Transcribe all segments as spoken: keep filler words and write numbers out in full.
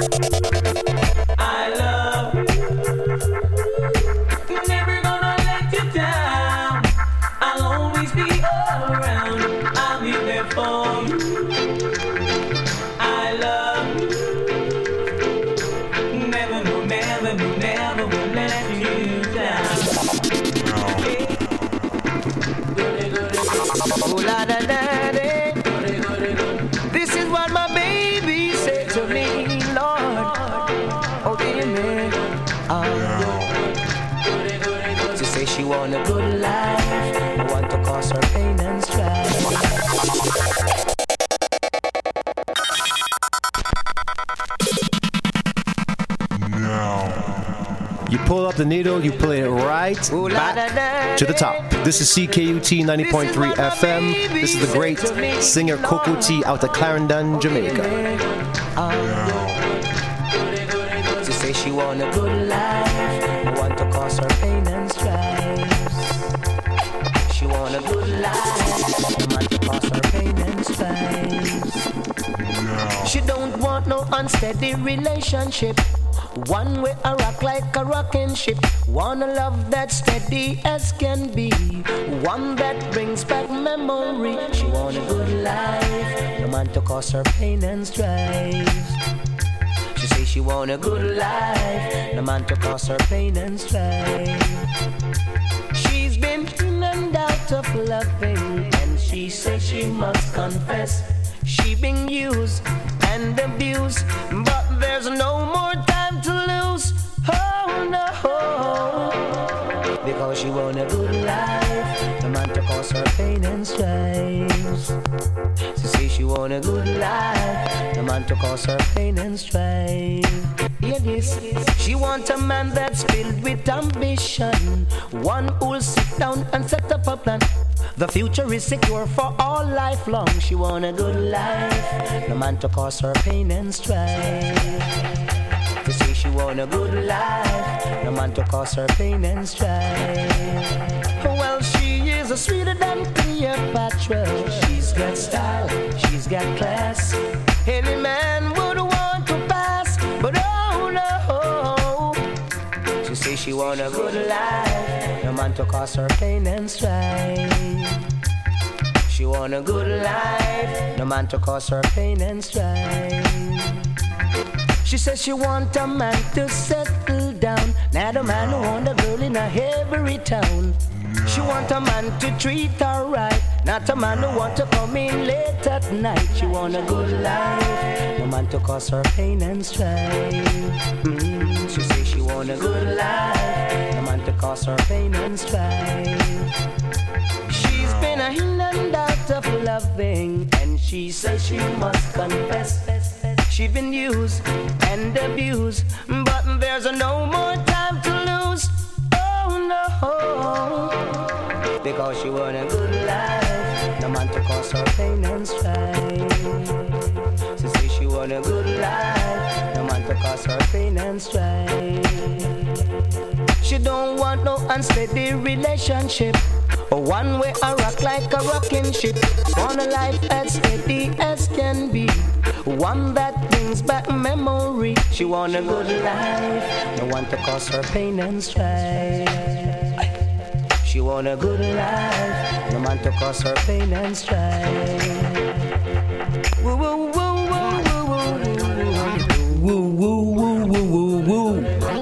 I love you. Never gonna let you down. I'll always be around. I'll be there for you. I love you. Never, no, never, no, never will let you down. Oh, la da da da. This is what my baby said to me, Lord. Oh, dear me. Oh. She say she want a good life. I want to cause her pain and strife. You pull up the needle, you play it right back to the top. This is C K U T ninety point three F M. This is the great singer Coco T out of Clarendon, Jamaica. She say she want a good life. I want to cause her pain and strife. She want a good life. I want to cause her pain and strife. She don't want no unsteady relationship. One way I rock like a rocking ship. Wanna love that steady as can be. One that brings back memory. She want a good life. No man to cause her pain and strife. She say she want a good life. No man to cause her pain and strife. She's been in and out of loving, and she says she must confess she been used and abused, but there's no more time to lose. Oh no, because she want a good life. The man to cause her pain and strife. She say she want a good life. The man to cause her pain and strife. Hear this. She want a man that's filled with ambition, one who'll sit down and set up a plan. The future is secure for all life long. She want a good life. No man to cause her pain and strife. To say she want a good life. No man to cause her pain and strife. Well, she is a sweeter than Cleopatra. She's got style, she's got class. Any man would want to pass, but oh no. She say she want a good life. No man to cause her pain and strife. She want a good life. No man to cause her pain and strife. She says she want a man to settle down. Not a man who want a girl in a every town. She want a man to treat her right. Not a man who want to come in late at night. She want a good life. No man to cause her pain and strife. Mm, she say she want a good life. No man to cause her pain and strife. She's been a in and out of loving, and she says she must confess she been used and abused, but there's no more time to lose. Oh no, because she want a good life. No man to cause her pain and strife. She say she want a good life. No man to cause her pain and strife. She don't want no unsteady relationship. One way I rock like a rocking ship. Want a life as steady as can be. One that brings back memory. She want a good life. No one to cause her pain and strife. She want a good life. No man to cause her pain and strife. Woo woo woo woo woo woo woo woo woo woo woo woo.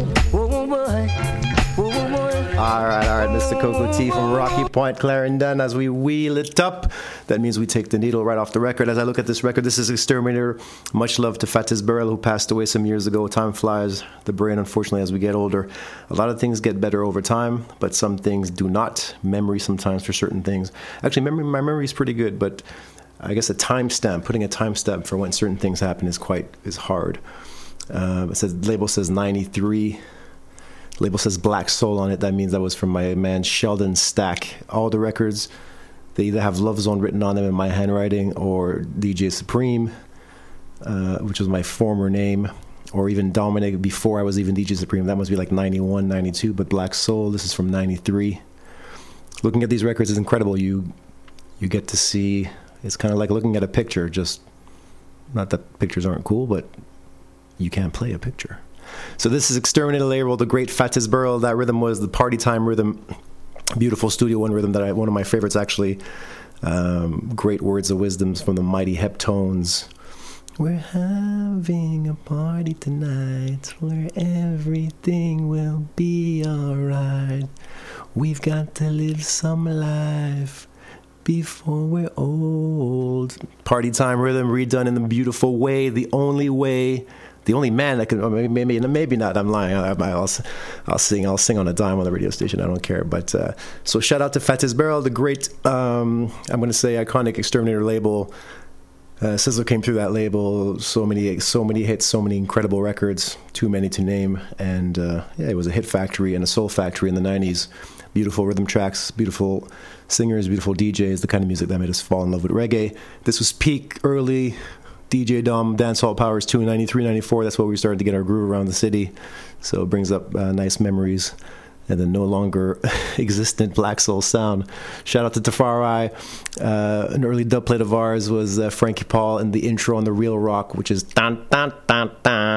All right, all right, Mister Coco T from Rocky Point, Clarendon. As we wheel it up, that means we take the needle right off the record. As I look at this record, this is Exterminator. Much love to Fatis Burrell, who passed away some years ago. Time flies, the brain, unfortunately, as we get older. A lot of things get better over time, but some things do not. Memory sometimes for certain things. Actually, memory, my memory is pretty good, but I guess a timestamp, putting a timestamp for when certain things happen is quite is hard. Uh, it says label says ninety-three. Label says Black Soul on it. That means that was from my man Sheldon Stack. All the records, they either have Love Zone written on them in my handwriting, or D J Supreme, uh, which was my former name, or even Dominic before I was even D J Supreme. That must be like ninety-one, ninety-two. But Black Soul, this is from ninety-three. Looking at these records is incredible. You you get to see, it's kind of like looking at a picture. Just, not that pictures aren't cool, but you can't play a picture. So this is Exterminator label, the great Fatis Burl. That rhythm was the party time rhythm. Beautiful Studio One rhythm that I, one of my favorites actually. Um, great words of wisdoms from the mighty Heptones. We're having a party tonight where everything will be alright. We've got to live some life before we're old. Party time rhythm redone in the beautiful way, the only way, the only man that can, maybe maybe not, I'm lying, I'll, I'll sing I'll sing on a dime on the radio station, I don't care. But uh, so shout out to Fatis Burl, the great, um, I'm going to say iconic Exterminator label. Uh, Sizzler came through that label, so many so many hits, so many incredible records, too many to name. And uh, yeah, it was a hit factory and a soul factory in the nineties. Beautiful rhythm tracks, beautiful singers, beautiful D Js, the kind of music that made us fall in love with reggae. This was peak early D J Dom Dancehall Powers two in ninety-three, ninety-four. That's where we started to get our groove around the city. So it brings up uh, nice memories. And the no longer existent Black Soul sound. Shout out to Tafari. Uh, an early dub plate of ours was uh, Frankie Paul and the intro on the Real Rock, which is dun dun dun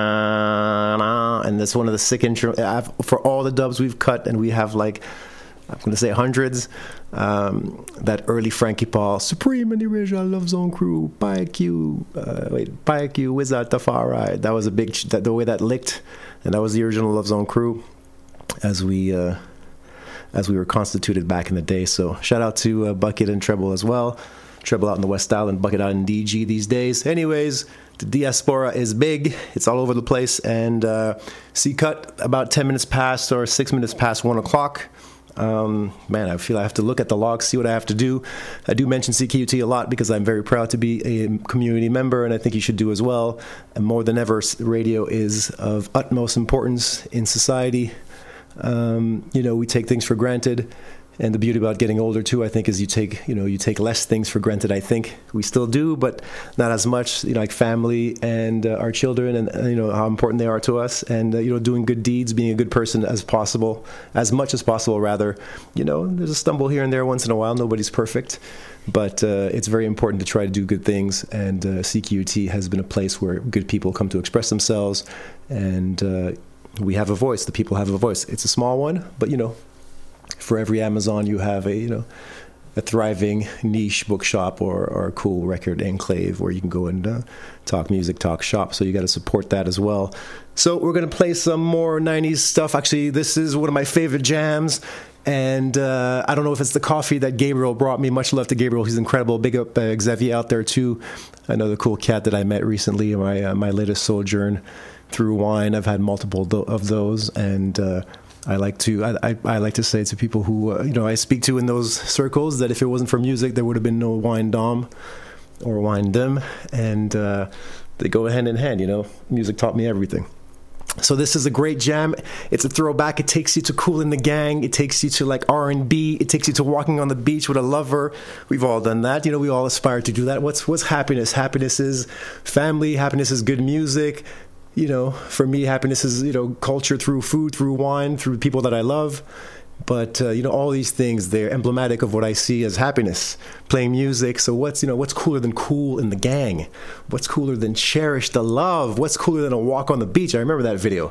dun, and that's one of the sick intro I've, for all the dubs we've cut, and we have like I'm going to say hundreds. Um, that early Frankie Paul, Supreme and the Original Love Zone Crew, Q, uh, wait, Q, Wizard Tafari. That was a big that, the way that licked, and that was the original Love Zone Crew. As we uh, as we were constituted back in the day. So shout out to uh, Bucket and Treble as well. Treble out in the West Island, Bucket out in D G these days. Anyways, the diaspora is big. It's all over the place. And uh, C-Cut about ten minutes past or six minutes past one o'clock. Um, man, I feel I have to look at the logs, see what I have to do. I do mention C Q T a lot because I'm very proud to be a community member, and I think you should do as well. And more than ever, radio is of utmost importance in society. Um, you know, we take things for granted, and the beauty about getting older too, I think, is you take, you know, you take less things for granted. I think we still do, but not as much. You know, like family and uh, our children, and uh, you know how important they are to us, and uh, you know, doing good deeds, being a good person as possible, as much as possible, rather. You know, there's a stumble here and there once in a while. Nobody's perfect, but uh, it's very important to try to do good things. And uh, C Q T has been a place where good people come to express themselves, and uh, we have a voice. The people have a voice. It's a small one, but you know, for every Amazon, you have a you know a thriving niche bookshop or or a cool record enclave where you can go and uh, talk music, talk shop. So you got to support that as well. So we're gonna play some more nineties stuff. Actually, this is one of my favorite jams. And uh, I don't know if it's the coffee that Gabriel brought me. Much love to Gabriel. He's incredible. Big up uh, Xavier out there too. Another cool cat that I met recently in my uh, my latest sojourn through wine. I've had multiple th- of those, and uh, I like to I, I, I like to say to people who uh, you know I speak to in those circles that if it wasn't for music, there would have been no wine dom or wine dem, and uh, they go hand in hand. You know, music taught me everything. So this is a great jam. It's a throwback. It takes you to Kool and the Gang. It takes you to like R and B. It takes you to walking on the beach with a lover. We've all done that. You know, we all aspire to do that. What's what's happiness? Happiness is family. Happiness is good music. You know, for me, happiness is, you know, culture through food, through wine, through people that I love. But, uh, you know, all these things, they're emblematic of what I see as happiness. Playing music. So what's, you know, what's cooler than Kool and the Gang? What's cooler than Cherish the Love? What's cooler than a walk on the beach? I remember that video.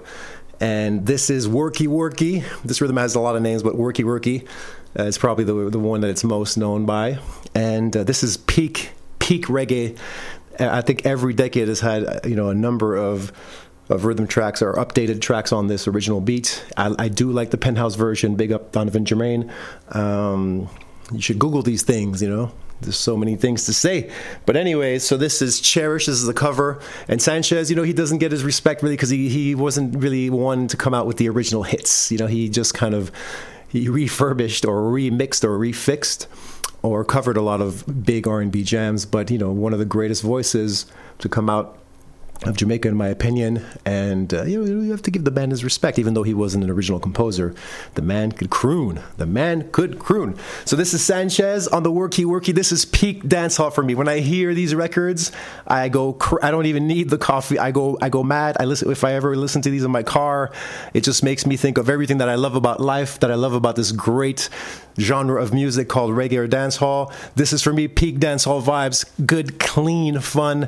And this is Worky Worky. This rhythm has a lot of names, but Worky Worky uh, is probably the the one that it's most known by. And uh, this is peak, peak reggae. I think every decade has had, you know, a number of of rhythm tracks or updated tracks on this original beat. I, I do like the Penthouse version. Big up Donovan Germain. Um, you should Google these things, you know. There's so many things to say. But anyways, so this is Cherish. This is the cover. And Sanchez, you know, he doesn't get his respect really because he, he wasn't really one to come out with the original hits. You know, he just kind of he refurbished or remixed or refixed or covered a lot of big R and B jams, but, you know, one of the greatest voices to come out of Jamaica, in my opinion. And, uh, you know, you have to give the man his respect, even though he wasn't an original composer. The man could croon. The man could croon. So this is Sanchez on the Worky Worky. This is peak dancehall for me. When I hear these records, I go, cr- I don't even need the coffee. I go, I go mad. I listen. If I ever listen to these in my car, it just makes me think of everything that I love about life, that I love about this great genre of music called reggae or dancehall. This is for me peak dancehall vibes. Good, clean, fun.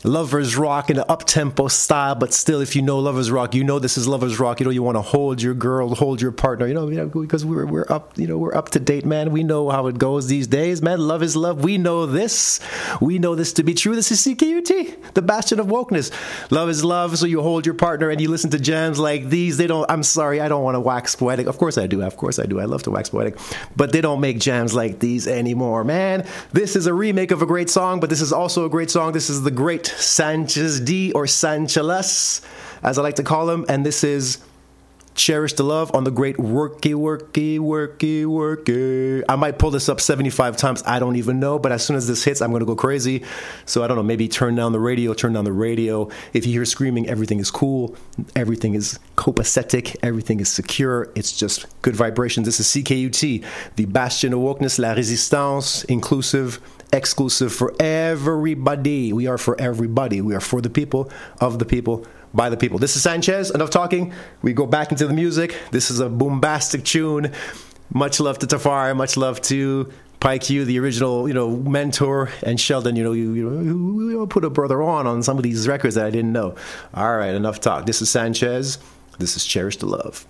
Lovers Rock in an up-tempo style, but still, if you know Lovers Rock, you know this is Lovers Rock. You know you want to hold your girl, hold your partner. You know, you know because we're we're up, you know, we're up to date, man. We know how it goes these days, man. Love is love. We know this. We know this to be true. This is C K U T, the bastion of wokeness. Love is love. So you hold your partner and you listen to jams like these. They don't. I'm sorry, I don't want to wax poetic. Of course I do. Of course I do. I love to wax poetic, but they don't make jams like these anymore, man. This is a remake of a great song, but this is also a great song. This is the great Sanchez D, or Sanchelas, as I like to call him, and this is Cherish the Love on the great Worky, Worky, Worky, Worky. I might pull this up seventy-five times, I don't even know, but as soon as this hits, I'm going to go crazy. So I don't know, maybe turn down the radio, turn down the radio. If you hear screaming, everything is cool, everything is copacetic, everything is secure, it's just good vibrations. This is C K U T, the bastion of wokeness, la résistance, inclusive, exclusive for everybody. We are for everybody. We are for the people, of the people, by the people. This is Sanchez. Enough talking. We go back into the music. This is a bombastic tune. Much love to Tafari. Much love to Pike U, the original, you know, mentor, and Sheldon. You know, you, you know, you put a brother on on some of these records that I didn't know. All right, enough talk. This is Sanchez. This is Cherish the Love.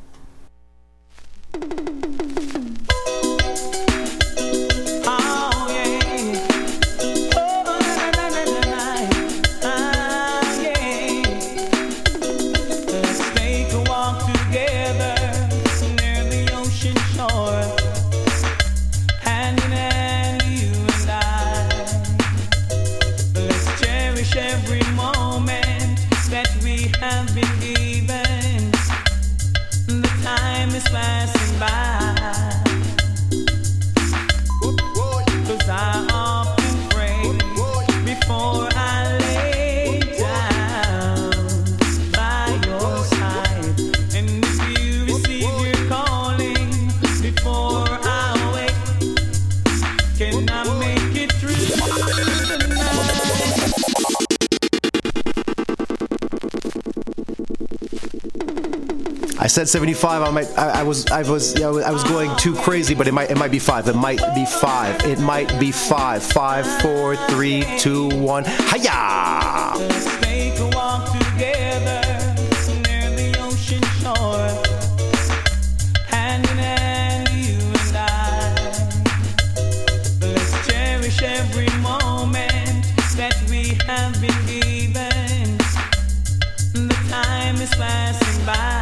I said seventy-five. I might. I, I was. I was. Yeah, I was going too crazy, but it might. It might be five. It might be five. It might be five. Five, four, three, two, one. Hiya! Let's take a walk together near the ocean shore, hand in hand, you and I. Let's cherish every moment that we have been given. The time is passing by.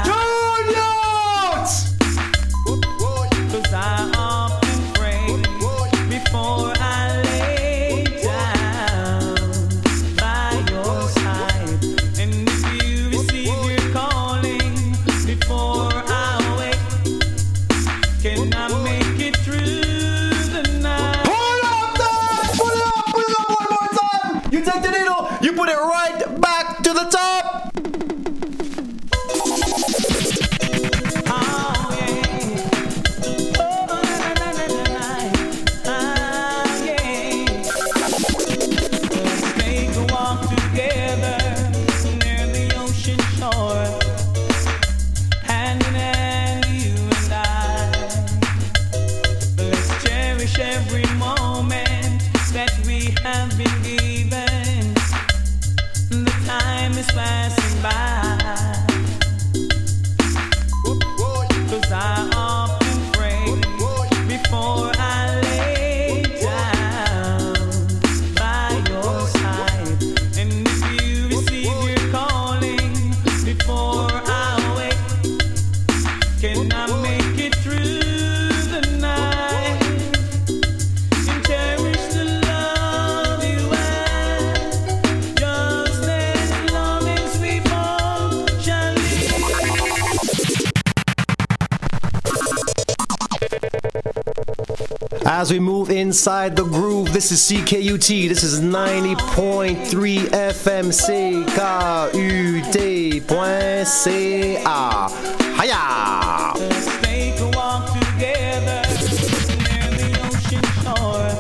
As we move inside the groove, this is C K U T, this is ninety point three F M C K U T point C A. Hiya! Let's take a walk together near the ocean shore,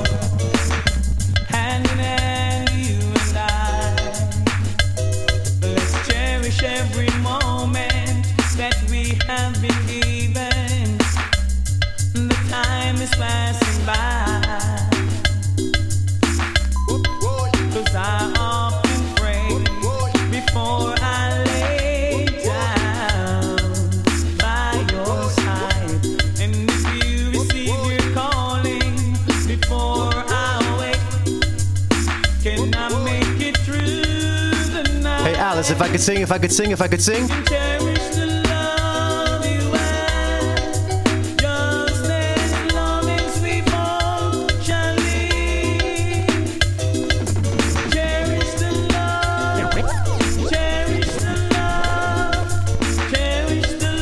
hand in hand, you and I. Let's cherish every moment that we have been given. The time is passing by. Cause I often pray if I could sing, if I could sing, if I could sing. Cherish the love you have, just as long as we both shall live. Cherish the love, cherish the love, cherish the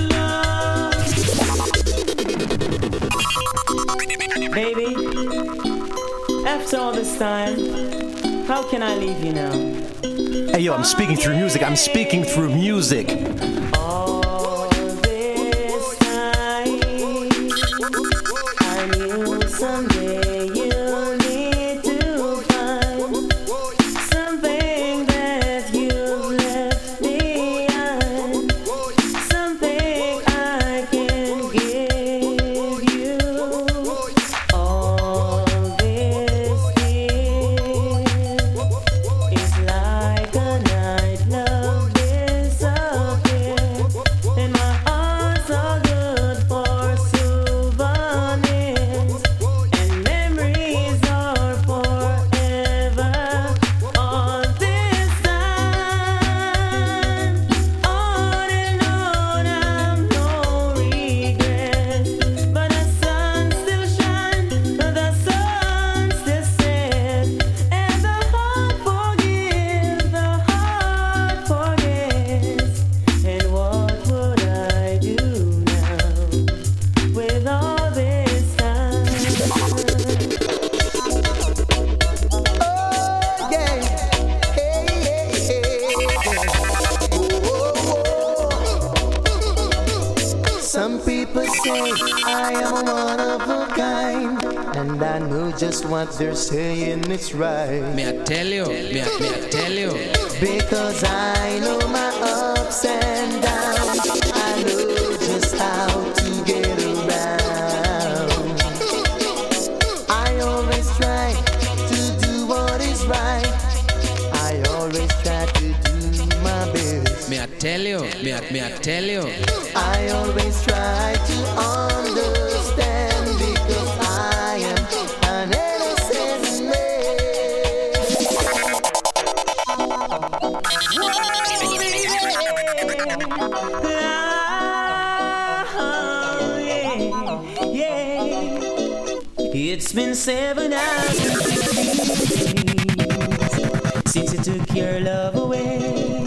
love. Baby, after all this time, how can I leave you now? Hey yo, I'm speaking through music. I'm speaking through music. All this time, I knew someday you'll need to find something that you've left behind, something I can give you. All this here is like a night love disappeared, and my heart's all good for souvenirs, and memories are forever. All this time, on and on, I've no regrets, but the sun still shines, the sun still sets, and the heart forgives, the heart forgets. And what would I do now with all this time? Some people say I am one of a kind, and I know just what they're saying, it's right. Me I tell you, me I, me I tell you. Because I know my ups and downs, I know just how to get around. I always try to do what is right, I always try to do my best. Me I tell you, me I, me I tell you. I always try to understand, because I am an innocent man. Ah, yeah, yeah. It's been seven hours since you took your love away.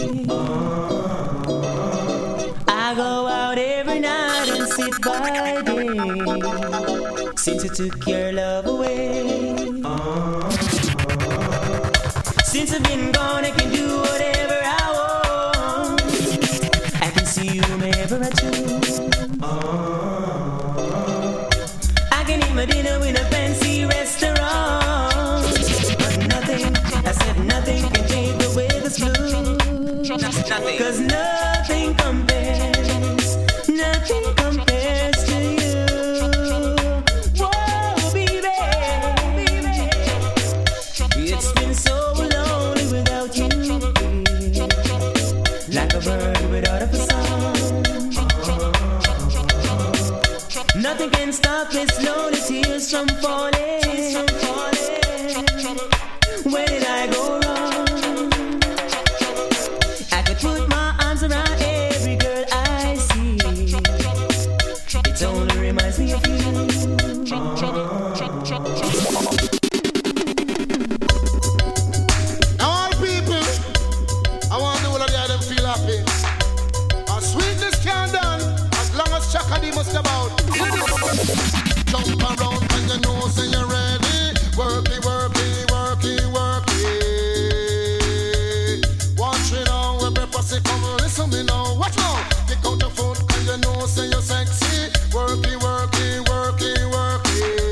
I go out every night and sit by day since you took your love away. Since I've been gone, I can do whatever I want. I can see you whenever I choose. I can eat my dinner in a fancy restaurant, but nothing, I said nothing can take away this blues. Cause nothing compares, nothing compares to you. Whoa, baby, it's been so lonely without you, like a bird without a song. Nothing can stop these lonely tears from falling. Where did I go wrong? I could put my arms around every girl I see. It only reminds me of you. Now all people, I want the whole of the them feel happy. As sweetness can done, as long as Chaka D must about. Jump around and you know say you're ready. Work it, work it, work it, work it. Watch it now, every pussy come listen me now. Watch now, kick out your foot and you know say you're sexy. Work it, work it, work it, work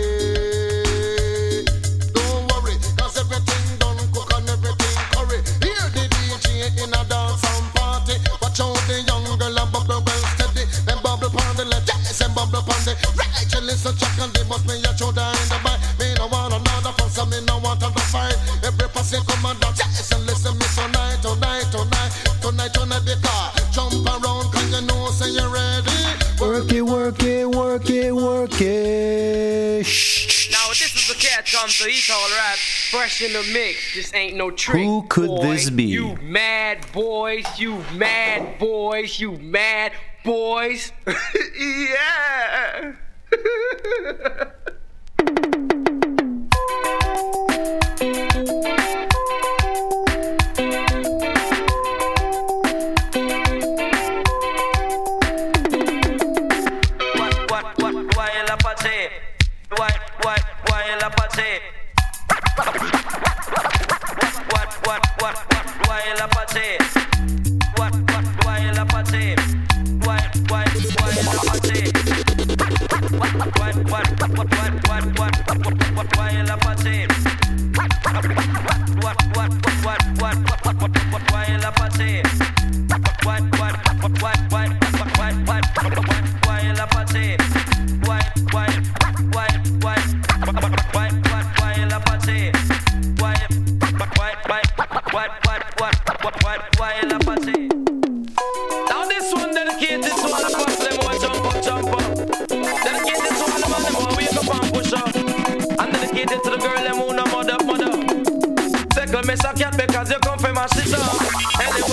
it. Don't worry, cause everything done cook and everything curry. Hear the D J in a dance and party. Watch out the young girl and bubble well steady. Then bubble pon the left, yes, and bubble pon the right. You listen, check and they must be your shoulder in the back. Me no want another fuss, and me no want another fight. Every person come and dance, yes, and listen me tonight, tonight, tonight, tonight, tonight, because jump around, can you know, say you're ready. Work it, work it, work it, work it. Shh. Now this is the Yeah, come to eat all right. Fresh in the mix. This ain't no trick. Who could boy. this be? You mad boys. You mad boys. You mad boys. Yeah. Why, why, why la party? What, what, what, what, why la party? What, what, why la party? Why, why, why la party? What, what, what, what, what, what, what, what, what, why la party? What, what, what, what, what, what, what, what, what, why la party? What, what, what, what, what, what, what, what, what, why la party? Why, why, why, why, why, why, why la party? Why, why, why, why, why, why, why, why la party? Now this one dedicated to all the boss, them who jump up, jump up. Dedicated to all the man, them who wake up and push up. And dedicated to the girl, them who no mother, mother. Second, me suck cat because you come from my shit up. Anyway.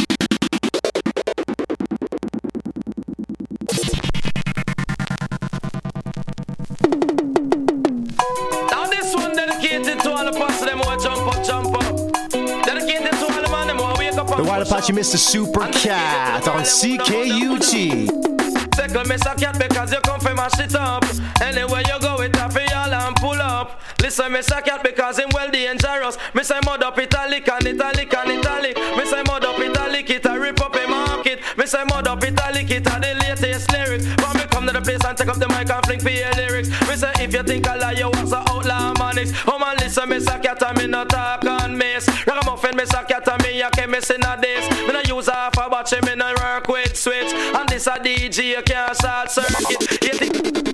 The Wild Apache Mister Super Cat on C K U T. Second, miss a cat because you come from my shit up. Anywhere you go, it up for y'all and pull up. Listen, miss a cat because him well dangerous. Miss I mod up italic and italic and italic. Miss I mod up italic, it a rip up a market. Miss I mod up italic, it a the latest lyrics. When me come to the place and take up the mic and fling for your lyrics. Miss I if you think I lie, you was a outlaw manics. Oh man, listen, miss a cat and me no talk and miss. Ragamuffin, miss a cat and me a chemist in a this. Me no use half a watch, me no work with switch. And this a D J, you can't short circuit. You think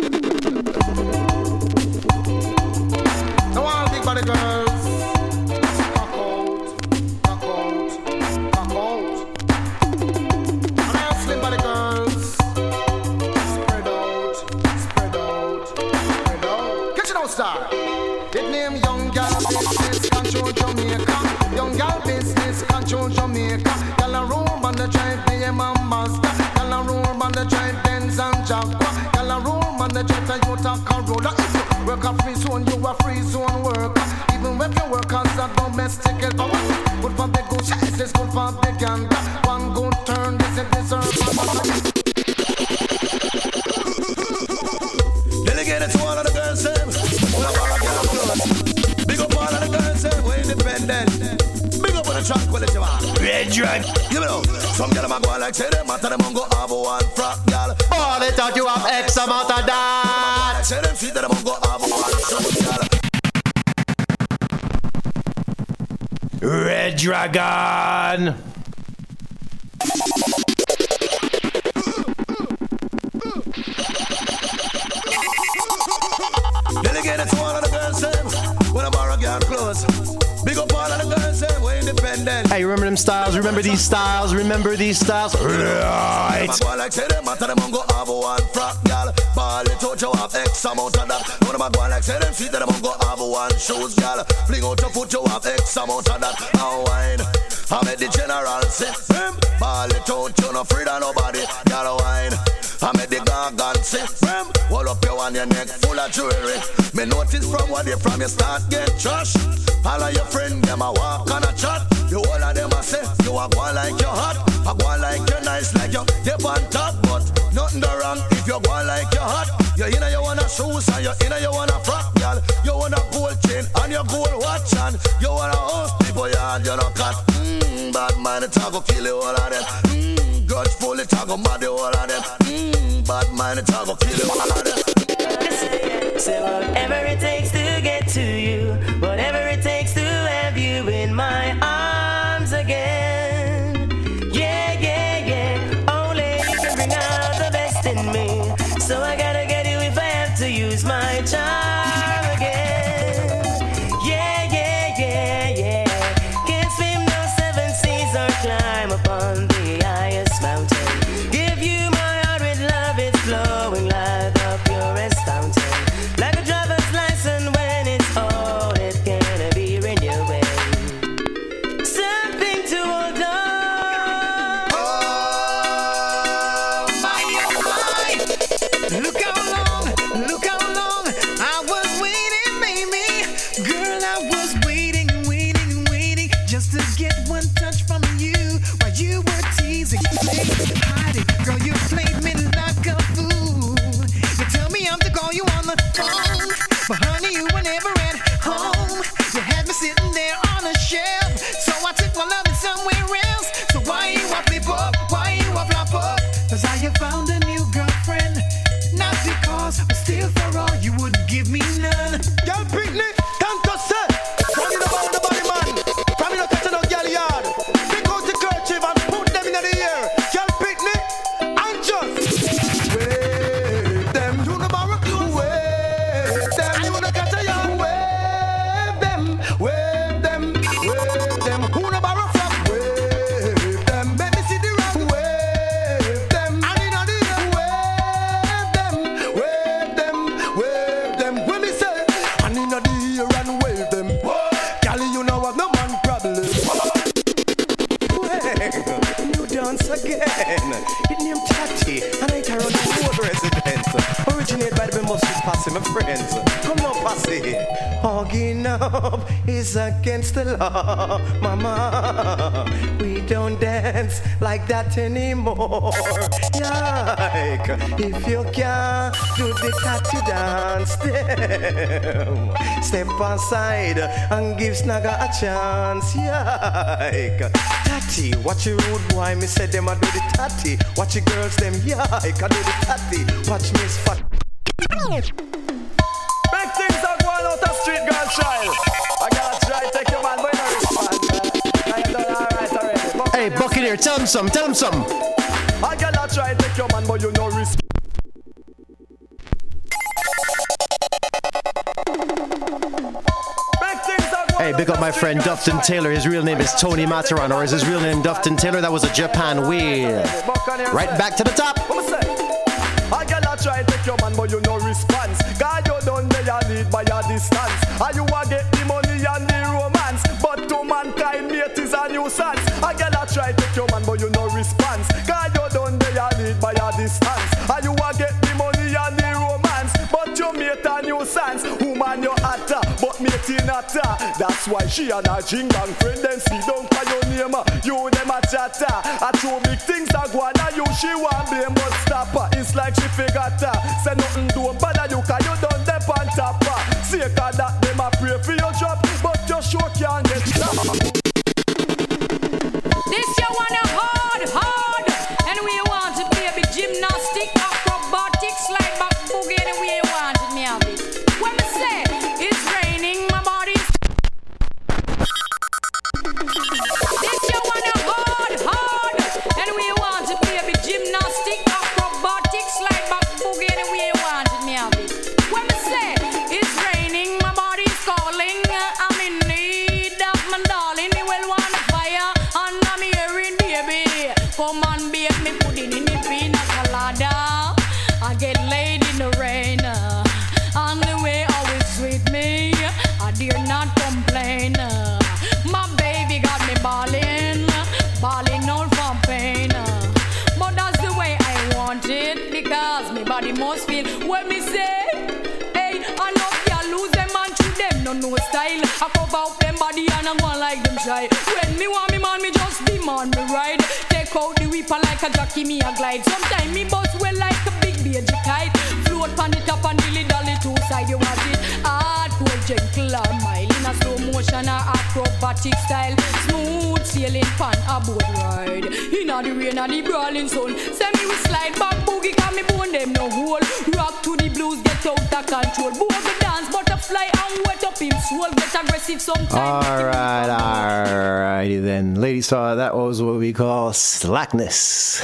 now all big body girls, rock out, rock out, rock out. And all slim body girls, spread out, spread out, spread out. Catch it out, star. It name Young Gal Business Control Jamaica. Young Gal Business Control Jamaica. Gal a room on the drive, B M and Mazda. Gal a room on the drive, Benz and Jaguar. Gal a room on the jet, Toyota Corolla. Work a free zone, you a free zone worker. Even when you work as a domestic helper. Good for big good chances, good for big and one good turn, this is deserve. Delegated to all of the girls, them. Well, I want to get up close. Big up all of the girls, them. We're independent. Big up on the track, well, it's your man. Red drag. You know, some girl am go like say them, after them go have one frack, girl. Oh, they thought you have X amount of that. Say them sweet, them go have one show, girl. Red Dragon. Delegated to all of the girls, them. When I'm a girl close. Big up all of the girls, them. We're independent. Hey, remember them styles? Remember these styles? Remember these styles? Right. Go like say them, after them go have one frack, girl. Ball it out, you have X amount of that. None of them go like say them, see them go have one shoes, girl. Fling out your foot, you have X amount of that. Now wine, I made the general say, them. Ball it out, you no afraid of nobody, girl. Wine, I made the gargan say, them. Hold up your one, your neck full of jewelry. Me notice from what they from you start get trash. All of your friends, them a walk and a chat. You all of them a say, you a go like you hot. I go like you nice, like you dip on top. But nothing the wrong if you go like you hot. You inna you wanna shoes and you inna you wanna frock, girl. You wanna gold chain and your gold watch and you wanna host people, yeah, and you no cut. Mmm, bad man, it a go kill you all of them. Mmm, grudgeful, it a go mad you all of them. Mmm, bad man, it a go kill you all of them. Say whatever it takes to get to you, whatever it takes to have you in my arms again. Yeah, yeah, yeah. Only you can bring out the best in me. So I gotta get you if I have to use my charm again. Yeah, yeah, yeah, yeah. Can't swim no seven seas or climb upon the highest mountain. Give you my heart with love, it's flowing like the purest fountain. Like a driver's license when it's Hide it, girl, you played me like a fool. You tell me I'm to call you on the phone, but honey, you were never at home. You had me sitting there on a shelf, so I took my loving somewhere else. So why you a flip up? Why you a flop up? Cause I have found a new girlfriend. Not because, but still for all you wouldn't give me none. Girl, Britney, can't just say. From you about the body man. From you not catching out girl yard. Pick out the kerchief and put them in the air. Girl, Britney, and just wave them. You know about wave them. You know catch a yard. Wave them, wave them, wave them. Who know about flop? Wave them. Let me see the rock. Wave them. And in the air. Wave them, wave them, wave them. When me say, and in the air and wave them. Girl, you know have no man problem. Well, new dance again. It named Tati, and I carry on the old residence. Originated by the Bimbosis Posse, my friends. Come now, Posse. Hugging up is against the law, Mama. We don't dance like that anymore. Yike, if you can't do the Tati dance, then step aside and give Snagga a chance. Yike, Tati, watch your rude boy. Me said them I do the Tati. Watch your girls them. Yike, I do the Tati. Watch Miss Fat. Big things are going out of street girl child. I gotta try take your man, but you don't respond. I done alright already. Buck Hey, Buccaneer, tell him some, tell him some. I gotta try take your man, but you no respond. Hey, big up my friend Dufton Taylor. His real name is Tony Mataran, or is his real name Dufton Taylor? That was a Japan wheel. Right back to the top. I gotta try take your man, but you no response. Cause you done there you lead by your distance. And you a get the money and the romance, but to mankind mate is a nuisance. I gotta try take your man, but you no response. Cause you done there you lead by your distance. And you a get the money and the romance, but you mate a nuisance. Woman you hotter, but mate in hotter. That's why she and her jing bang friend them see down for your name. You them a chatter. I two big things are going on you. She want blame but stop her. It's like she forgot her. Say nothing don't bother you cause you done them on top her. Say cause that them a pray for your drop, but your show can't get stopped. This you wanna hard, hard. And we want it, baby. Gymnastic, acrobatic, slide back, boogie any way you want it, me have it. When me say it's raining, my body's. This you wanna hard, hard. And we want it, baby. Gymnastic, acrobatic, slide back, boogie any way you want it, me have it. When me say it's raining, my body's calling. I'm in need of my darling. Me well want fire, and I'm hearing baby. Come on, babe, me put it in the pina colada. I get laid in the rain, and the way always sweet me. I dare not complain. My baby got me balling, balling all from pain. But that's the way I want it, because me body must feel when me say, hey, I love ya, lose them and shoot them, no no style. I cover up them body and I'm one like them shy. When me want me man, me just demand me ride. Take out the whipper like a jockey, me a glide. Sometimes me bust well like a big beige kite. Float pan it up and dilly dally two side. You want it hardcore, gentle or mild, in a slow motion or acrobatic style. Smooth sailing pan a boat ride. In a the rain and the brawling sun. Send me we slide back boogie, cause me bone them no hole. Rock to the blues, get out of control. Boogie dance, butterfly and wet up him soul. Get aggressive sometimes. Alright, alrighty then. Ladies saw that was what we call slackness.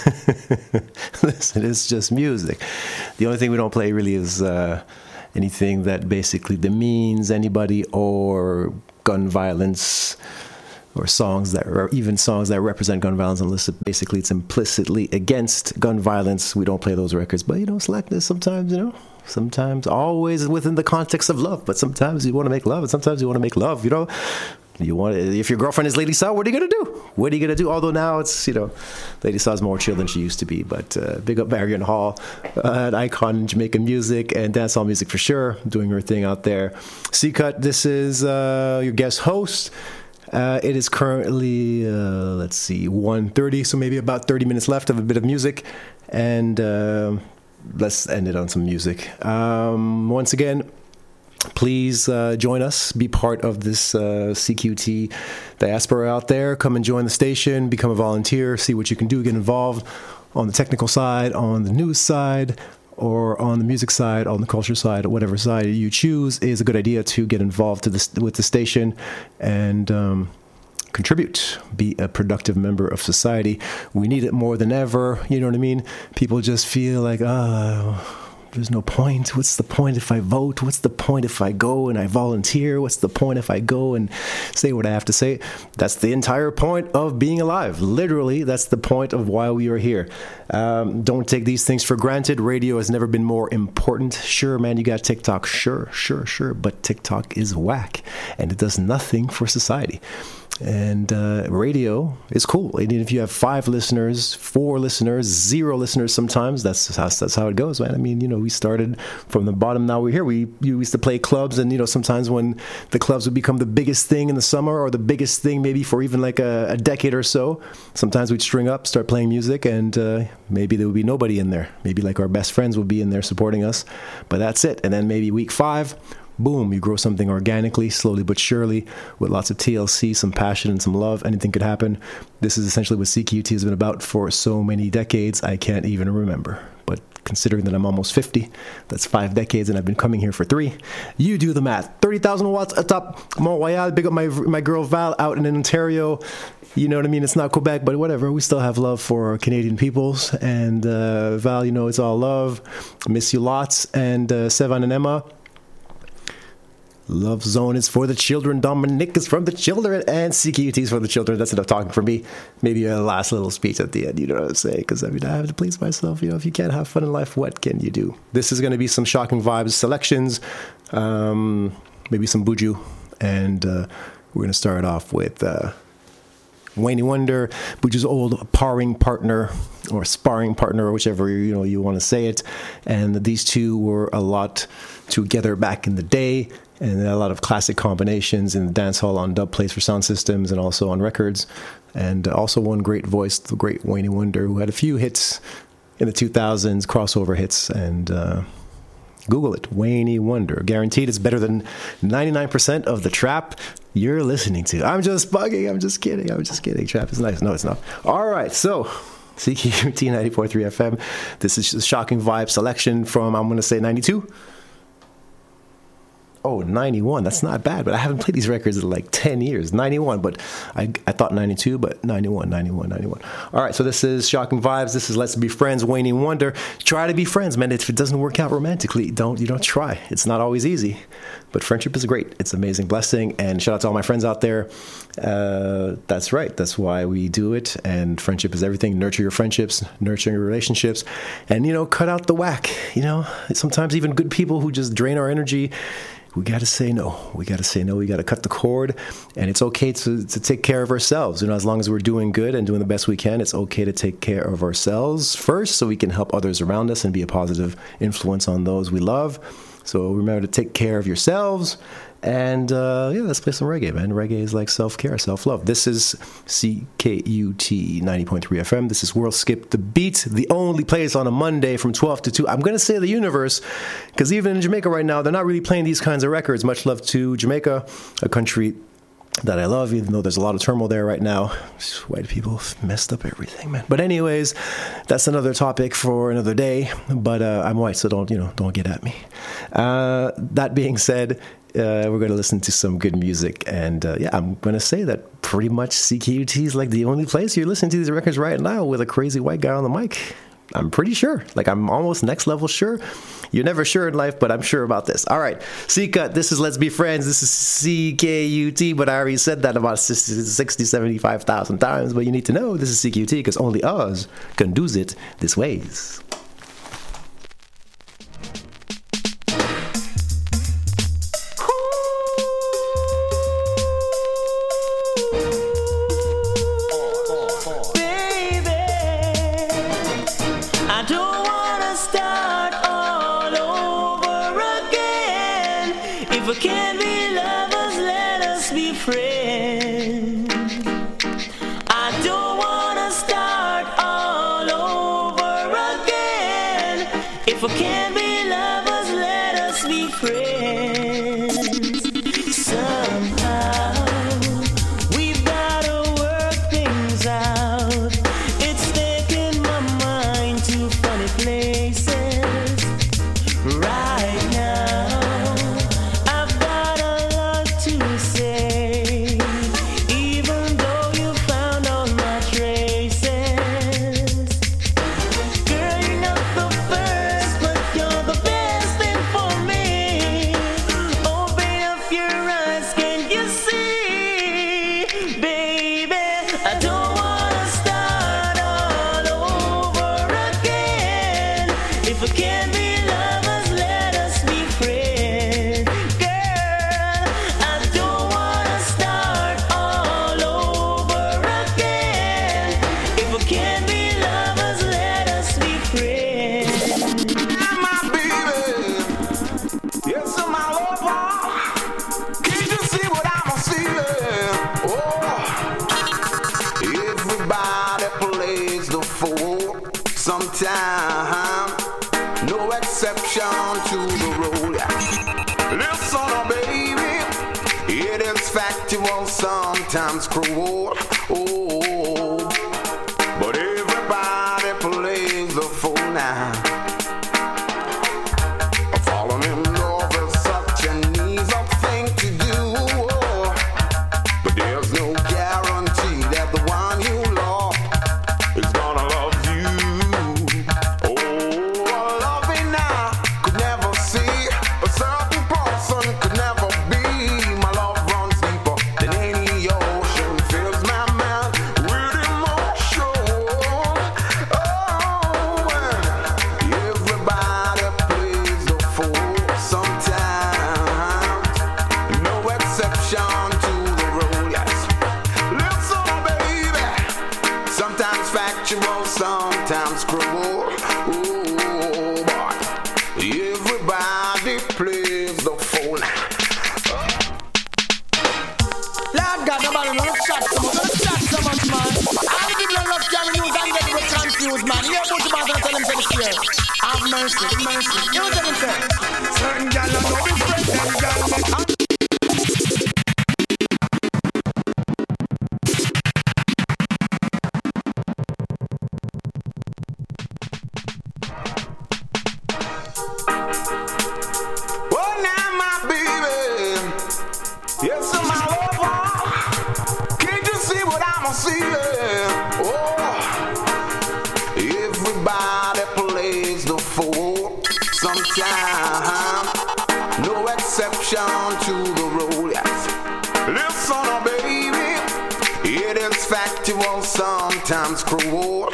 Listen, it's just music. The only thing we don't play really is uh, anything that basically demeans anybody or gun violence, or songs that, or even songs that represent gun violence, unless it, basically it's implicitly against gun violence. We don't play those records. But you know, slackness sometimes, you know, sometimes always within the context of love. But sometimes you want to make love, and sometimes you want to make love. You know, you want if your girlfriend is Lady Saw, what are you gonna do? What are you gonna do? Although now it's, you know, Lady Saw's more chill than she used to be. But uh, big up Marion Hall, uh, an icon in Jamaican music and dancehall music for sure, doing her thing out there. C-Cut, this is uh, your guest host. Uh, it is currently, uh, let's see, one thirty, so maybe about thirty minutes left of a bit of music. And uh, let's end it on some music. Um, once again, please uh, join us, be part of this uh, C Q T diaspora out there. Come and join the station, become a volunteer, see what you can do, get involved on the technical side, on the news side, or on the music side, on the culture side, or whatever side you choose is a good idea to get involved to this, with the station and um, contribute, be a productive member of society. We need it more than ever, you know what I mean? People just feel like, oh, there's no point. What's the point if I vote? What's the point if I go and I volunteer? What's the point if I go and say what I have to say? That's the entire point of being alive. Literally, that's the point of why we are here. Um, don't take these things for granted. Radio has never been more important. Sure, man, you got TikTok. Sure, sure, sure. But TikTok is whack, and it does nothing for society. And uh, radio is cool. And if you have five listeners, four listeners, zero listeners sometimes, that's how, that's how it goes, man. I mean, you know, we started from the bottom, now we're here. We you used to play clubs, and, you know, sometimes when the clubs would become the biggest thing in the summer or the biggest thing maybe for even like a, a decade or so, sometimes we'd string up, start playing music, and uh, maybe there would be nobody in there. Maybe like our best friends would be in there supporting us, but that's it. And then maybe week five, boom, you grow something organically, slowly but surely, with lots of T L C, some passion and some love. Anything could happen. This is essentially what C Q T has been about for so many decades, I can't even remember. But considering that I'm almost fifty, that's five decades, and I've been coming here for three. You do the math. thirty thousand watts atop Mont Royal. Big up my my girl Val out in Ontario. You know what I mean? It's not Quebec, but whatever. We still have love for our Canadian peoples. And uh, Val, you know, it's all love. Miss you lots. And uh, Sevan and Emma, Love Zone is for the children. Dominic is from the children. And C Q T is for the children. That's enough talking for me. Maybe a last little speech at the end. You know what I'm saying? Because I mean, I have to please myself. You know, if you can't have fun in life, what can you do? This is going to be some shocking vibes selections. Um, maybe some Buju. And uh, we're going to start off with Uh, Wayne Wonder, Buju's old parring partner or sparring partner, or whichever you know you want to say it. And these two were a lot together back in the day, and a lot of classic combinations in the dance hall on dub plates for sound systems and also on records. And also one great voice, the great Wayne Wonder, who had a few hits in the two thousands, crossover hits, and uh, Google it, Wayne Wonder. Guaranteed it's better than ninety-nine percent of the trap you're listening to. I'm just bugging. I'm just kidding. I'm just kidding. Trap is nice. No, it's not. All right. So, C Q T ninety-four point three F M. This is a shocking vibe selection from, I'm going to say, ninety-two. Oh, ninety-one. That's not bad, but I haven't played these records in like ten years. ninety-one, but I, I thought ninety-two, but ninety-one, ninety-one, ninety-one. All right, so this is Shocking Vibes. This is Let's Be Friends, Wayne Wonder. Try to be friends, man. If it doesn't work out romantically, don't you don't try. It's not always easy, but friendship is great. It's an amazing blessing, and shout out to all my friends out there. Uh, that's right. That's why we do it, and friendship is everything. Nurture your friendships, nurture your relationships, and, you know, cut out the whack. You know, sometimes even good people who just drain our energy. We got to say no. We got to say no. We got to cut the cord. And it's okay to, to take care of ourselves. You know, as long as we're doing good and doing the best we can, it's okay to take care of ourselves first so we can help others around us and be a positive influence on those we love. So remember to take care of yourselves. And uh, yeah, let's play some reggae, man. Reggae is like self-care, self-love. This is C K U T ninety point three F M. This is World Skip the Beat, the only place on a Monday from twelve to two. I'm going to say the universe, because even in Jamaica right now, they're not really playing these kinds of records. Much love to Jamaica, a country that I love, even though there's a lot of turmoil there right now. White people messed up everything, man. But anyways, that's another topic for another day. But uh, I'm white, so don't, you know, don't get at me. Uh, that being said, Uh, we're going to listen to some good music. And uh, yeah, I'm going to say that pretty much C K U T is like the only place you're listening to these records right now with a crazy white guy on the mic. I'm pretty sure. Like, I'm almost next level sure. You're never sure in life, but I'm sure about this. All right. C-Cut, this is Let's Be Friends. This is C K U T, but I already said that about sixty, seventy-five thousand times. But you need to know this is C K U T because only us can do it this ways. If we can't be lovers, let us be friends. If we can't be lovers, let us be friends. Somehow we've gotta work things out. It's taking my mind to funny places. Right now I've got a lot to say, even though you found all my traces. Girl, you're not the first, but you're the best thing for me. Open up your eyes, can you see? Baby, I don't wanna start all over again. If we can't be lovers, let us be friends. Girl, I don't wanna start all over again. If we can't be lovers, let us be friends. My baby, yes, my lover. Can't you see what I'm feeling? Oh, everybody plays the fool sometime. No exception to the rule. Listen, oh, baby, it is factual, sometimes cruel. Oh, but everybody plays the fool now. Falling in love is such an easy thing to do, but there's no guarantee that the one you love is gonna love you. Oh, loving now could never see a certain person, could never be. My love runs deeper than any ocean, fills my mind with emotion. Oh, everybody plays the fool sometimes. No exception to the rule, yes. Listen, baby, sometimes factual, sometimes cruel. Ooh, boy, everybody plays the fool now. Lord God, nobody don't chat so much, don't chat so much, man. All the people that love carry news and get real confused, man. Hear about the man and tell them say this here. Have mercy, mercy. You know what I'm saying? Certain gal don't know be friends, them gal make un- Oh, now my baby, yes, my lover. Can't you see what I'm feeling? Oh, everybody plays the fool sometime. No exception to the rule, yes. Listen, oh, baby, it is factual, sometimes cruel.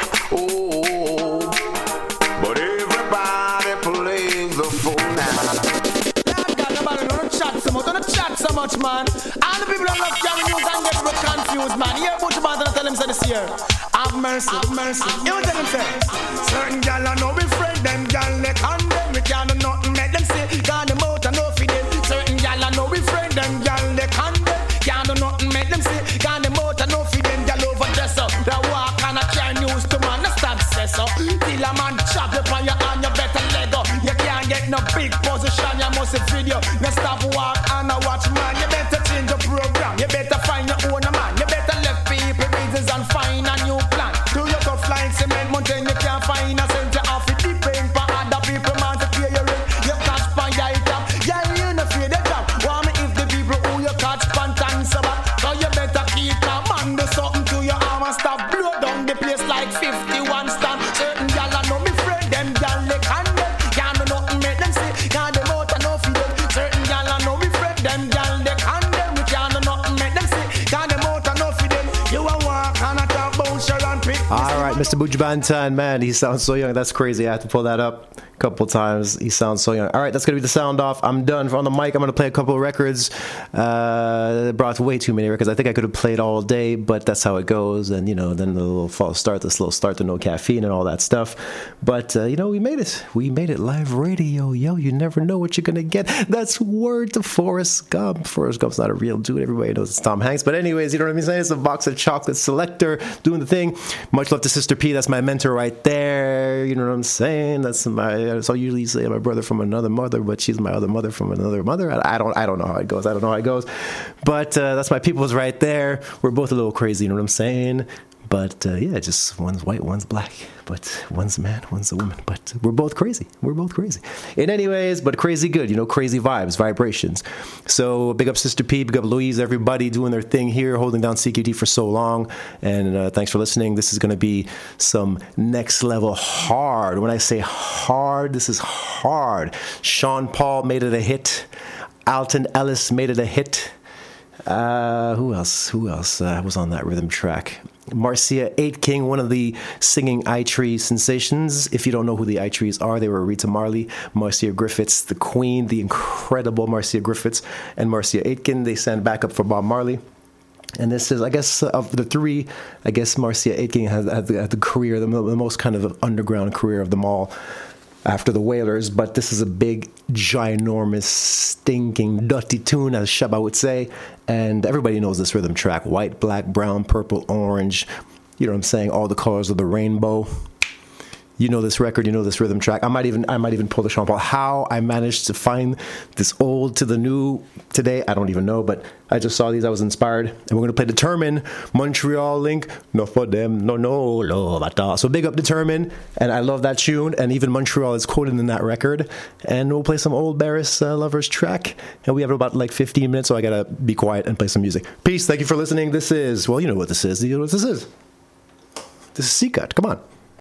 Oh, but everybody plays the fool now. Lord God, nobody don't chat so much, don't chat so much, man. All the people that love carry news and get real confused, man. Hear about the man and tell them say this here. Have mercy, have mercy. You know what I'm saying? Certain gal I know we friend them, gal they condemn. We can't do nothing, make them say, God them out and no for them. Certain gal I know we friend them, gal they condemn. Can't do nothing, make them say, God them out and no for them. Gal overdress up, they walk and I carry news to man, no stop say so. Till a man chop you on your hand, you better let go. You can't get no big position, you must have video. You stop walk and I watch man, you better change the program. You better find your own man, you better left people reasons and find a new plan. Do your tough line cement mountain, you can't find a cent, you have to depend for other people, man, to pay your rent. You catch pan your item, yeah, you no fear the job. Want me if the people who you catch pan time so bad. So you better keep calm and do something to your arm and stop blow down the place like fifty-one stand. Certain gal I know me friend, them gal they condemn. Can't do nothing make them say, can't them out and no feed them. Certain gal I know me friend, them gal they condemn. We can't do nothing make them say, can't them out and no feed them. You a walk and I talk about Sharon Pitt. All right, Mister Buju Banton, man, he sounds so young. That's crazy. I have to pull that up a couple times. He sounds so young. All right, that's going to be the sound off. I'm done. On the mic, I'm going to play a couple of records. Uh, brought way too many records. I think I could have played all day, but that's how it goes. And, you know, then the little false start, this little start to no caffeine and all that stuff. But, uh, you know, we made it. We made it live radio. Yo, you never know what you're going to get. That's word to Forrest Gump. Forrest Gump's not a real dude. Everybody knows it's Tom Hanks. But anyways, you know what I'm saying? It's a box of chocolate selector doing the thing. Much love to Sister P. That's my mentor right there. brother. You know what I'm saying? That's my. So I usually say my brother from another mother, but she's my other mother from another mother. I, I don't. I don't know how it goes. I don't know how it goes. But uh, that's my people's right there. We're both a little crazy. You know what I'm saying? But uh, yeah, just one's white, one's black. But one's a man, one's a woman. But we're both crazy. We're both crazy. In anyways, but crazy good. You know, crazy vibes, vibrations. So big up Sister P, big up Louise, everybody doing their thing here, holding down C Q T for so long. And uh, thanks for listening. This is going to be some next level hard. When I say hard, this is hard. Sean Paul made it a hit. Alton Ellis made it a hit. Uh, who else? Who else uh, was on that rhythm track? Marcia Eight King, one of the singing I-Tree sensations. If you don't know who the I-Trees are, they were Rita Marley, Marcia Griffiths, the queen, the incredible Marcia Griffiths, and Marcia Aitken. They sang backup for Bob Marley. And this is, I guess, of the three, I guess Marcia Aitken has had the, the career, the, the most kind of underground career of them all, after the Wailers. But this is a big, ginormous, stinking, dirty tune, as Shaba would say. And everybody knows this rhythm track. White, black, brown, purple, orange. You know what I'm saying? All the colors of the rainbow. You know this record, you know this rhythm track. I might even I might even pull the Sean Paul. How I managed to find this old to the new today, I don't even know, but I just saw these, I was inspired. And we're going to play Determine, Montreal Link, no for them, no, no, love at all. So big up Determine, and I love that tune, and even Montreal is quoted in that record. And we'll play some old Barris uh, Lovers track, and we have about like fifteen minutes, so I got to be quiet and play some music. Peace, thank you for listening. This is, well, you know what this is. You know what this is. This is C-Cut, come on.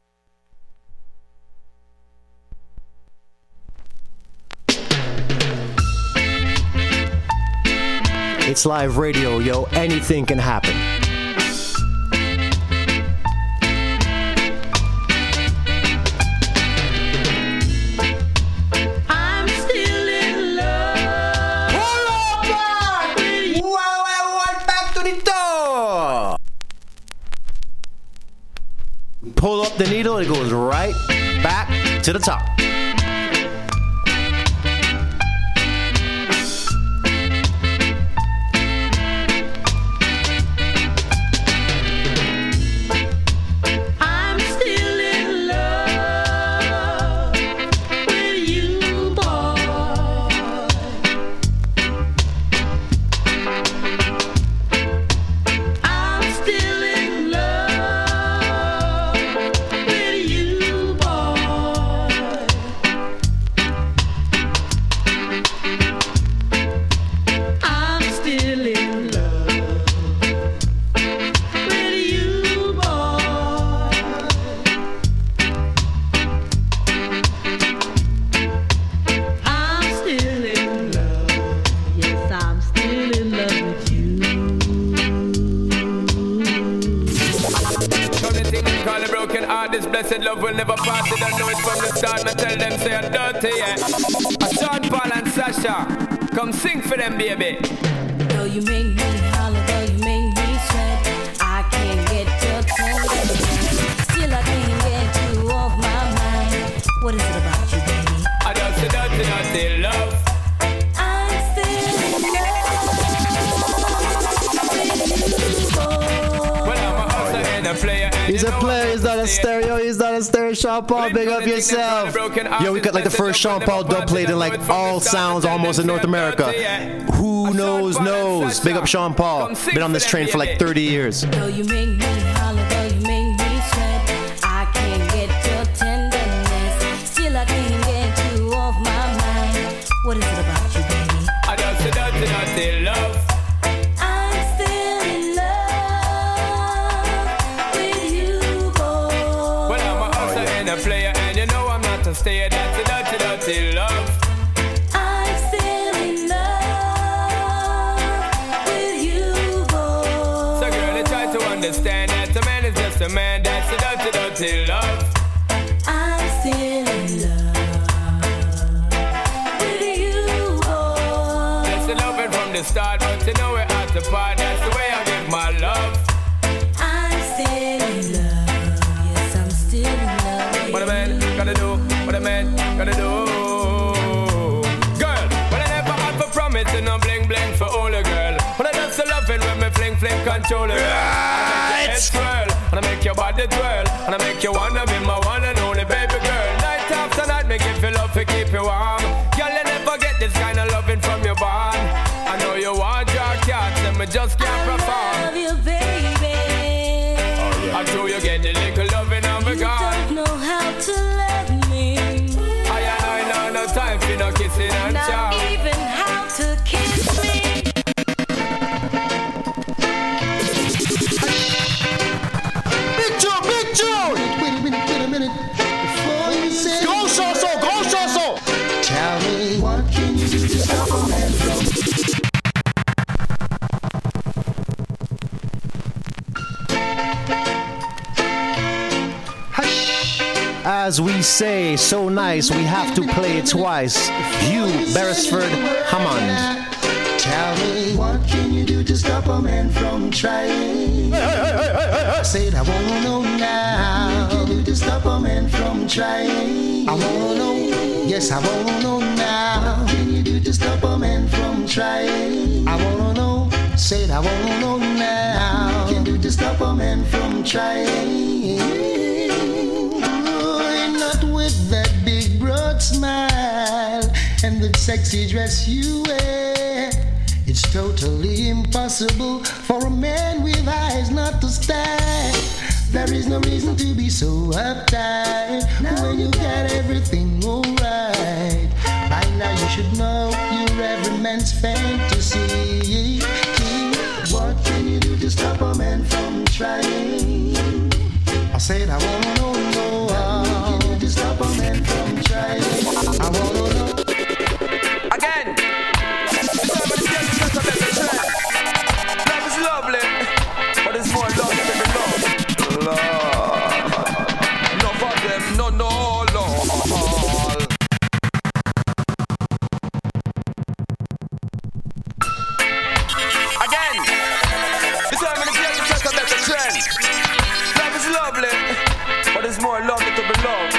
It's live radio, yo. Anything can happen. I'm still in love. Hold on, man. Wow, I want back to the door. Pull up the needle, it goes right back to the top. Come sing for them, baby. Though you make me holler, though you make me sweat, I can't get your tenderness. Still I can't get you off my mind. What is it about you, baby? I just a dirty, dirty love. I'm still in love with you, boy. Well, I'm a hustler and a player. He's a player, he's not a stereo, he's not a stereo. Sean Paul, big up yourself. Yo, we got like the first Sean Paul dub played in like all sounds almost in North America. Who knows, knows. Big up Sean Paul. Been on this train for like thirty years. Though you make me holler, though you make me sweat, I can't get your tenderness. Still I can't get you off my mind. What is it about you, baby? I just a dirty, dirty love. Stay a dirty, dirty, dirty love. I'm still in love with you, boy. So girl, I try to understand that a man is just a man. That's a dirty, dirty love. I'm still in love with you, boy. That's the loving from the start, but you know we're out to part. That's the way I give my love. I'm still in love. Yes, I'm still in love with what a man gotta do. What a man gotta do. Girl, but I never had for promise and no bling bling for all a girl. But I just love it when me fling fling control it. Right. And I make your head swirl, and I make your body twirl, and I make you wanna be my one and only baby to keep you warm. Girl, you never get this kind of loving from your barn. I know you want your cats, and me just can't perform. I love you, baby. I do you get the little loving of a You God. don't know how to love me. I I know no time for no kissing and Not chow. even how to kiss me. Big Joe, Big Joe! Wait a minute, wait a minute. Before you say Go, so, so, go, so, so! tell me what can you do to stop a man from As we say, so nice, we have to play it twice. Hugh Beresford Hammond. Tell me what can you do to stop a man from trying? I said I wanna know now. What can you do to stop a man from trying? I wanna know. Yes, I wanna know now. What can you do to stop a man from trying? I wanna know. Said I wanna know now. What can you do to stop a man from trying? Oh, not with that big broad smile and the sexy dress you wear. It's totally impossible for a man with eyes not to stare. There is no reason to be so uptight when you got everything alright. By now you should know you're every man's fantasy. What can you do to stop a man from trying? I said I wanna know, know how can you do to stop a man from trying? I wanna know. Again. Life is lovely, but it's more love than the love. Love. No for them, no, no, love. Again. This time in the game, just a better trend. Life is lovely, but it's more love than to be loved.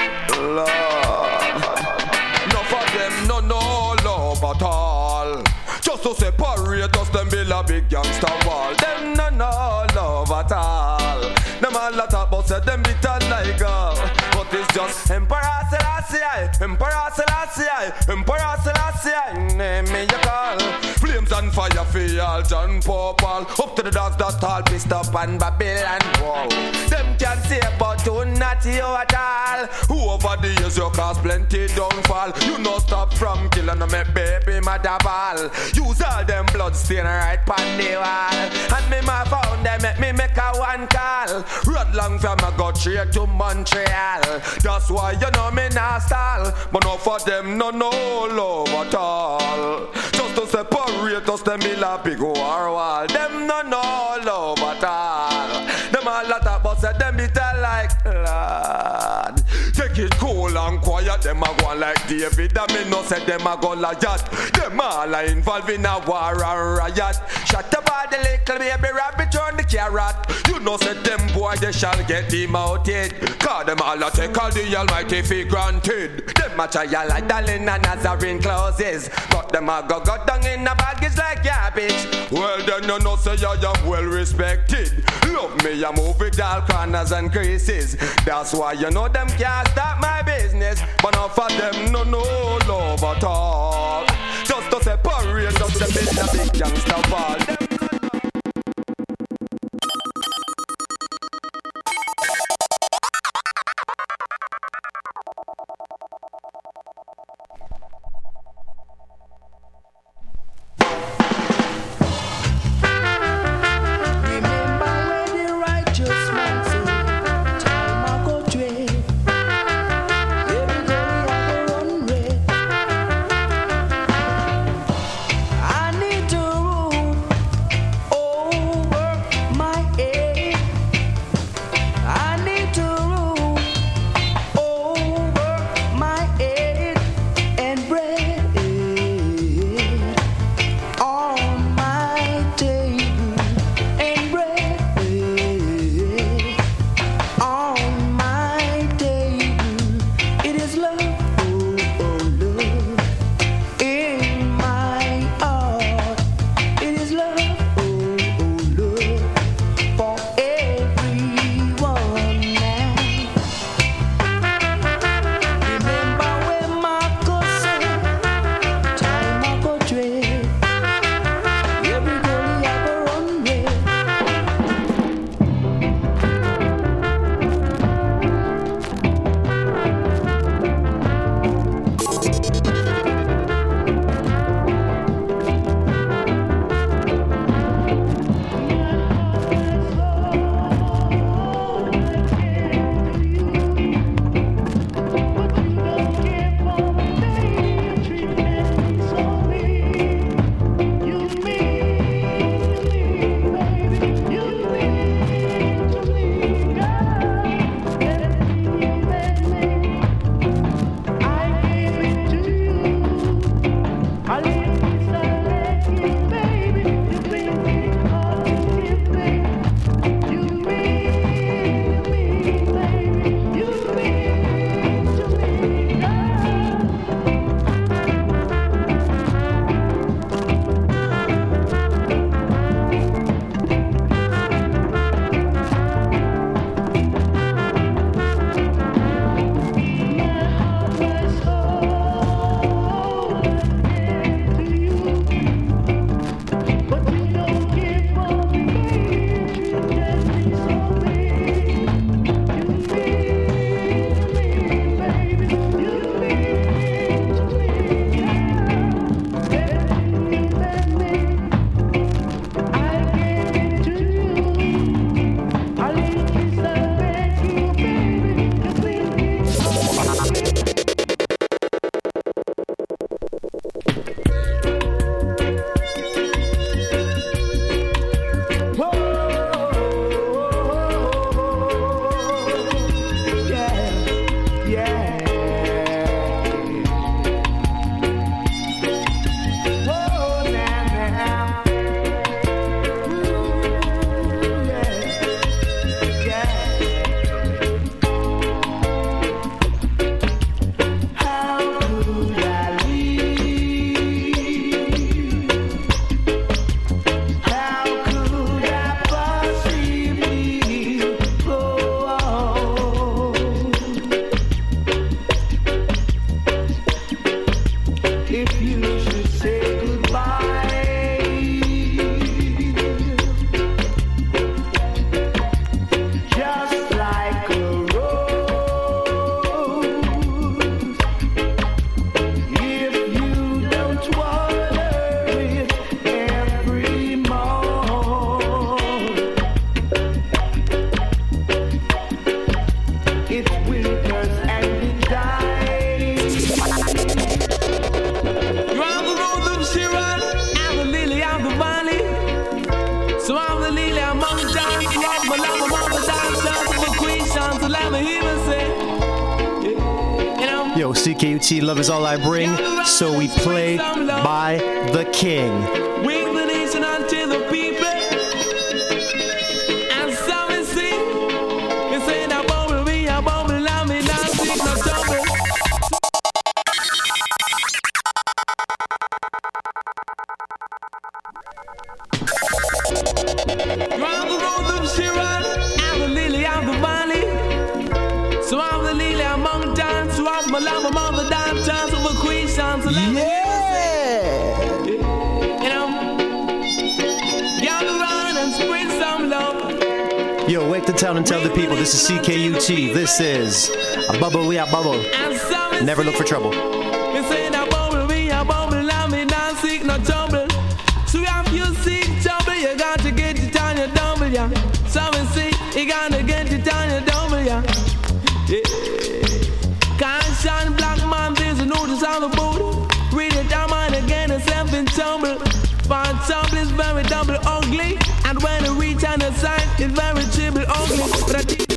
Love. No for them, no, no love at all. Just to separate us, them build a big gangster wall. Them no no love at all. Them all a talk about say them bitter like girl. But it's just Emperor Selassie, Emperor Selassie, Emperor Selassie. Name me you call. Flames and fire for all John Popal. Up to the dogs that all pissed up and Babylon wall. Them can't say about you not you at all. Who over the years you cause plenty downfall. You no stop from killing them baby mother ball. Use all them blood stain right pon the wall. And me ma found them make me make a one call. Rod long from I go straight to Montreal. That's why you know me not stall. But no for them no no love at all. Just to separate us them build a big war wall. Them no no love at all. Them all a talk but say them bitter like lad. Take it cool and quiet. Them a go like David and me no say them a go like that. Them all a involved in a war and riot. Shut up all the little baby rabbit on the carrot. You know say them boy they shall get demoted. Cause them all a take all the almighty for granted. Them a try a like darling and Nazarene closes. But them a go go down in a baggage like garbage. Well then you know say I am well respected. Love me I move with all corners and creases. That's why you know them can't stop my business. But not for them no no love at all. Just to separate us them in a big gangster wall. I need to rule Yo, C K U T, love is all I bring, so we play by the king. Wing the nation unto the people. And so we sing. We say that bubble, we a bubble, and we not sing no trouble. Round the road of Sharon, and the lily of the valley. So I'm the lily among dance, so I'm my love among the dance, dance of a queen, sounds of yeah. You know, gather round and spread some love. Yo, wake the town and tell the people, this is C K U T, this is a bubble, we a bubble. Never look for trouble. You say that bubble, we a bubble, and me not seek no trouble. So if you seek trouble, you got to get it on your double, yeah. So we see, you got to get it on your double, yeah. Yeah. Can't black man, there's a notice on the board. Read it down, man, again, it's seven tumble. Find trouble is very double ugly. And when you reach on the side, it's very triple ugly. But I think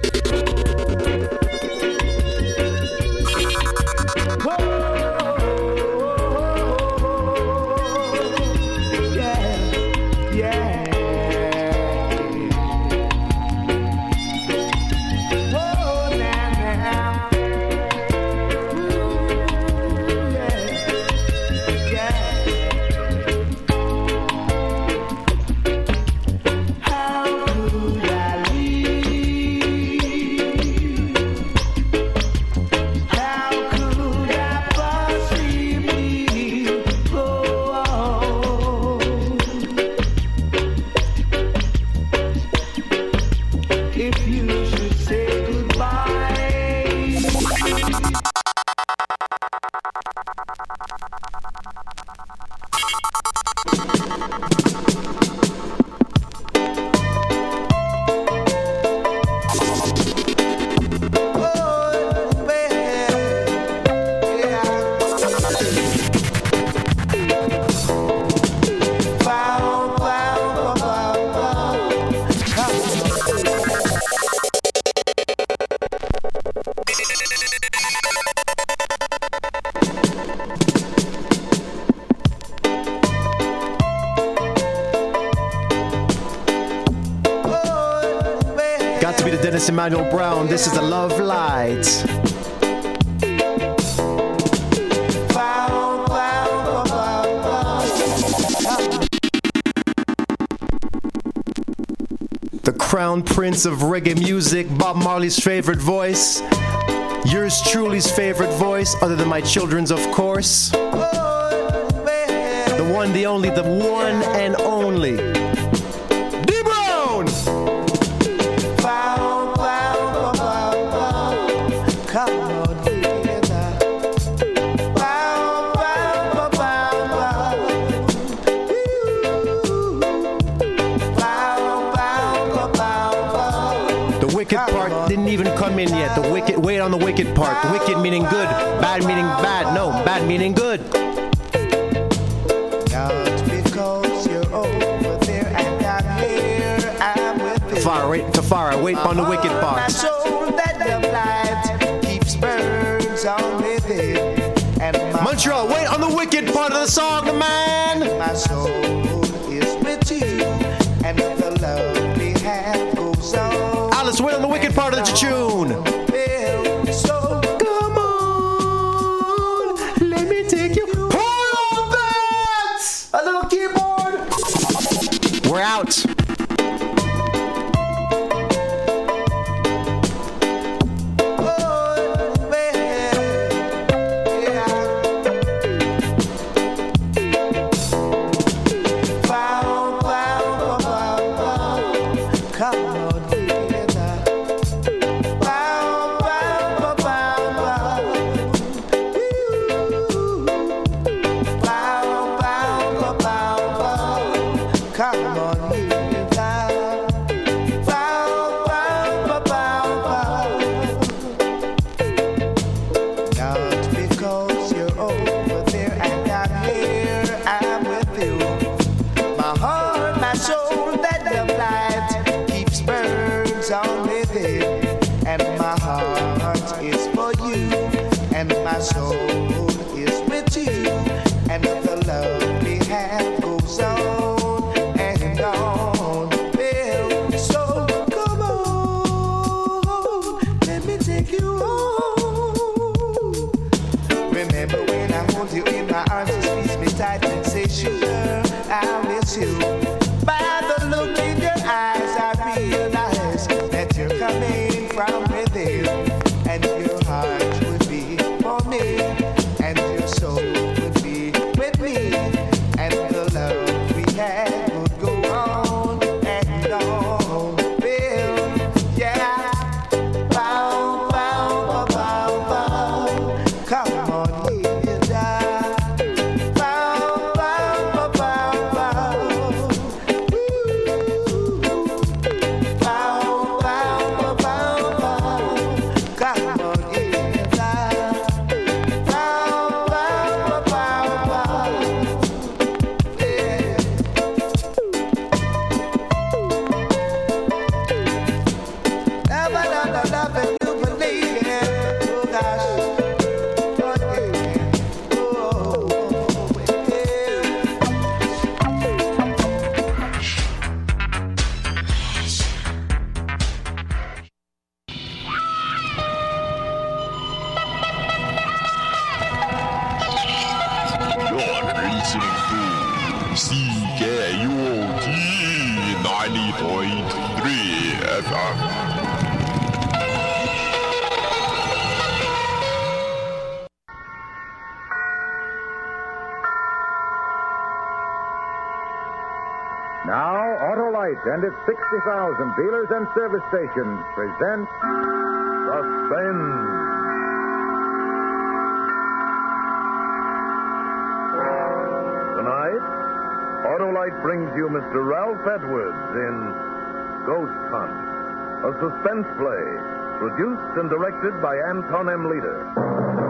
Dennis Emmanuel Brown, this is the Love Light. The crown prince of reggae music, Bob Marley's favorite voice, yours truly's favorite voice, other than my children's, of course. The one, the only, the one and only. D-Brown! The wicked part didn't even come in yet. The wicked, wait on the wicked part. The wicked meaning good, bad meaning bad. No, bad meaning good. Tafara, wait, Tafara, wait on the wicked part. My soul that love light keeps burns on within. And Montreal, wait on the wicked part of the song, man. My soul is with you, and the love we have goes on. Alice, wait on the wicked part of the tune. So come on, let me take you. Pull on that! A little keyboard. We're out. Come on together. Wow. my soul is with you, and the love we have goes on and on. Well, so come on, let me take you home. Remember when I hold you in my arms, you squeeze me tight and say, sugar, I miss you. By the look in your eyes, I realize that you're coming from within, and your heart would be for me, and your soul would be with me, and the love we had would go on and on. Well, yeah, bow, bow, bow, bow, come on, Hilda. Bow, bow, bow, bow, woo. Bow, bow, bow, bow, come on, Hilda. Bow, bow, bow, bow, yeah. Love, love, love, love, and you believe it. Oh gosh, oh yeah, oh, You're listening to C K U O T ninety point three F M. Now, Autolite and its sixty thousand dealers and service stations present Suspense. Tonight, Autolite brings you Mister Ralph Edwards in Ghost Hunt, a suspense play produced and directed by Anton M. Leader.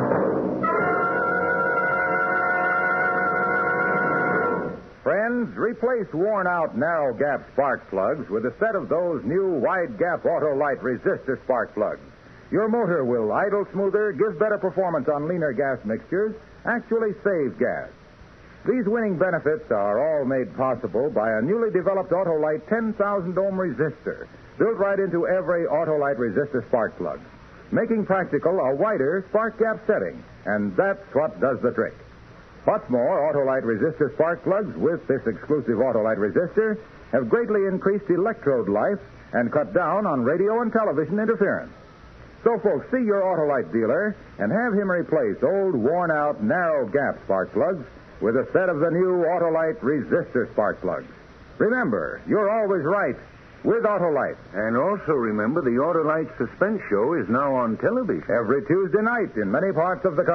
Friends, replace worn-out narrow-gap spark plugs with a set of those new wide-gap Autolite resistor spark plugs. Your motor will idle smoother, give better performance on leaner gas mixtures, actually save gas. These winning benefits are all made possible by a newly developed Autolite ten thousand ohm resistor, built right into every Autolite resistor spark plug, making practical a wider spark gap setting, and that's what does the trick. What's more, Autolite resistor spark plugs with this exclusive Autolite resistor have greatly increased electrode life and cut down on radio and television interference. So, folks, see your Autolite dealer and have him replace old, worn-out, narrow-gap spark plugs with a set of the new Autolite resistor spark plugs. Remember, you're always right with Autolite. And also remember, the Autolite Suspense Show is now on television. Every Tuesday night in many parts of the country.